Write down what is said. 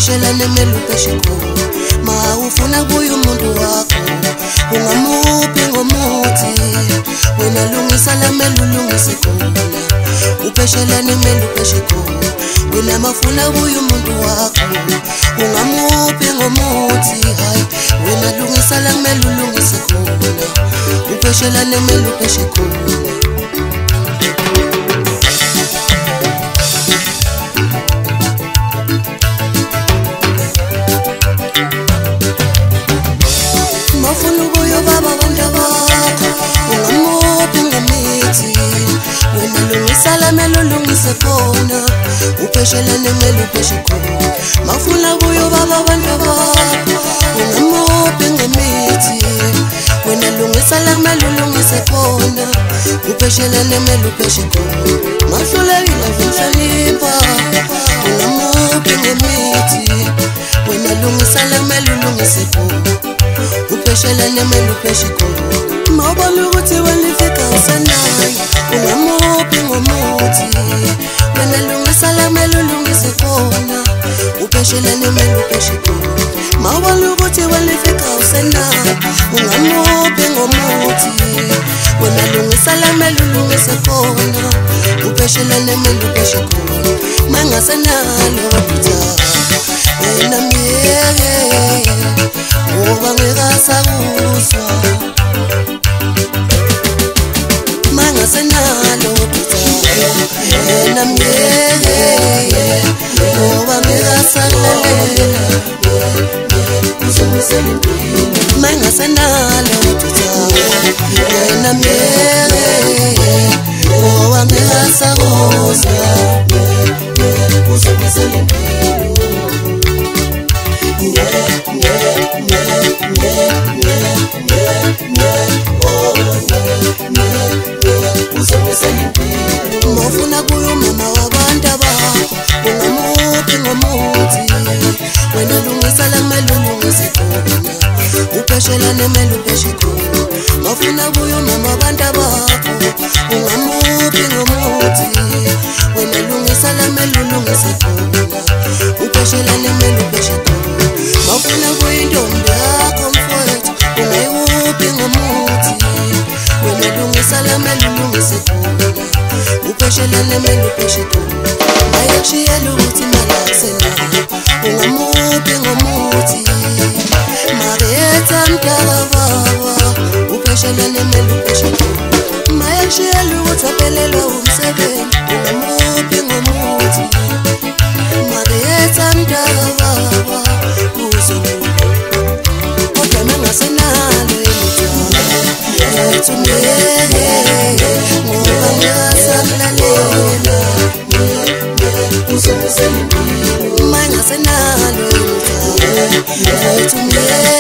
Upeshela nemele upeshiko ma ufuna kuya umuntu wakho ungamuphi ngomuthi wena lungisa lamele ulungise khona upeshela nemele upeshiko wena mafuna kuya umuntu wakho ungamuphi ngomuthi hayi wena lungisa lamele ulungise khona upeshela nemele upeshiko Khona upeshela nemele upeshiko mafuna kuyo baba abantu bakho ungamuphi ngemithi wena lungisa la kumele ulungise khona upeshela nemele upeshiko mahlulekile nhlonipha ungamuphi ngemithi wena lungisa la kumele ulungise khona upeshela nemele upeshiko mawubona ukuthi wena ifika usanayo ungamuphi ngomuthi wena lungisa la kumele ulungise khona upeshela nemele upeshiko mawubona ukuthi wena ifika usanayo ungamuphi ngomuthi wena lungisa la kumele ulungise khona upeshela nemele upeshiko mangasenalo phutha wena miyeke ngoba ngekasakuzwa mangasenalo phutha wena miyeke ngoba ngekasakulalela uzomisela impilo mangasenalo phutha wena miyeke ngoba ngekasakuzwa uzomisela impilo mafuna kuyo mama wabantu bakho ungamuphi ngomuthi wena lungisa la kumele ulungise khona upeshela nemele upeshiko mafuna kuyo mama wabantu bakho ungamuphi ngomuthi wena lungisa la kumele ulungise khona upeshela nemele upeshiko mafuna kuyo intombi yakho mfowethu ungayiwuphi ngomuthi wena lungisa la kumele ulungise khona upeshela nemele upeshiko mayekushiyela ukuthi imali akusenayo ungamuphi ngomuthi maretha mdala baba upeshela nemele upeshiko mayekushiyela ukuthi aphelelwa umsebenzi ungamuphi ngomuthi maretha mdala baba uzoluka kodwa mangasenalo elitshalo ethi umyeke ngoba ngiyasakulalela uzomisela impilo mangasenalo elitshalo ethi umyeke